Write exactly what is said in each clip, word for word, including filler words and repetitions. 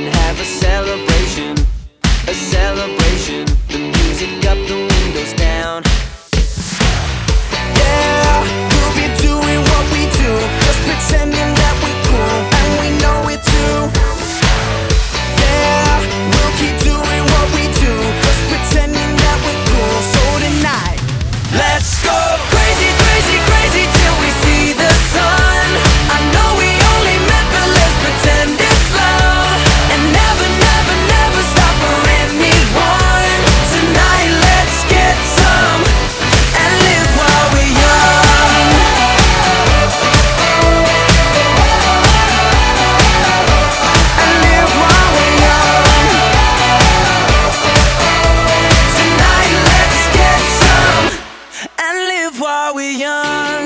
and have a celebration, a celebration. The music up, the windows down. Yeah, we'll be doing what we do, just pretending that we're cool, and we know it too. Yeah, we'll keep doing what we do, just pretending that we're cool. So tonight, let's go crazy, crazy, crazy till we see the sun. I know we only met, but let's pretend it's love, and never, never, never stop for anyone. Tonight, let's get some and live while we're young. And live while we're young. Tonight, let's get some and live while we're young.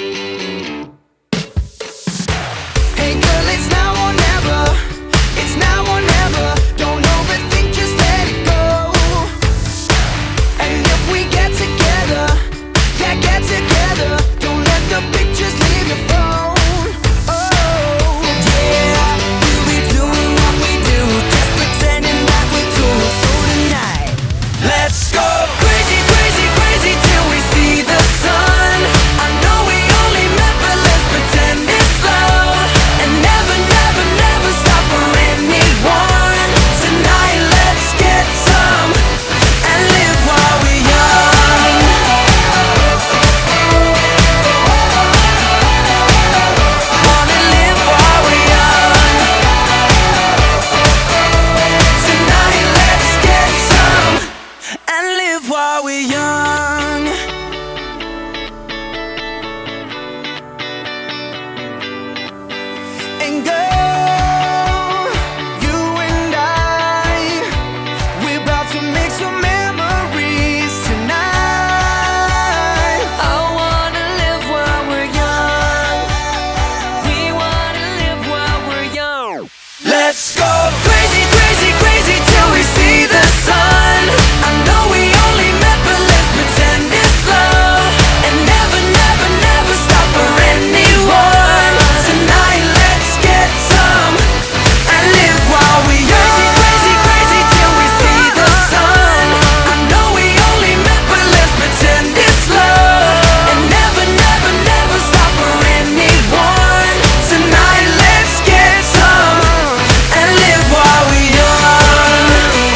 Hey girl, it's now or never. It's now or never. Don't overthink, just let it go. And if we get together, yeah, get together. Don't let the pictures leave your phone. Oh, yeah, we'll be doing what we do, just pretending that we're cool. So tonight, let's go crazy, crazy, crazy till we see the sun. I know we only met, but let's pretend it's love, and never, never, never stop for anyone. Tonight, let's get some and live while we're young. Wanna live while we're young. Tonight, let's get some and live while we're young. And girl, you and I, we're about to make some memories tonight. I wanna live while we're young. We wanna live while we're young. Let's go crazy, crazy, crazy till we see the sun. I know we only met, but let's pretend it's love, and never, never, never stop for anyone. Tonight, let's get some and live while we young. Crazy, crazy, crazy till we see the sun. I know we only met, but let's pretend it's love, and never, never, never stop for anyone. Tonight, let's get some and live while we young.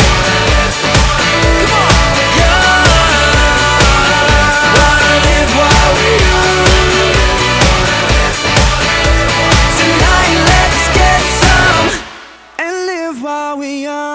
Come on, young. Wanna live while we young. Tonight, let's get some and live while we young.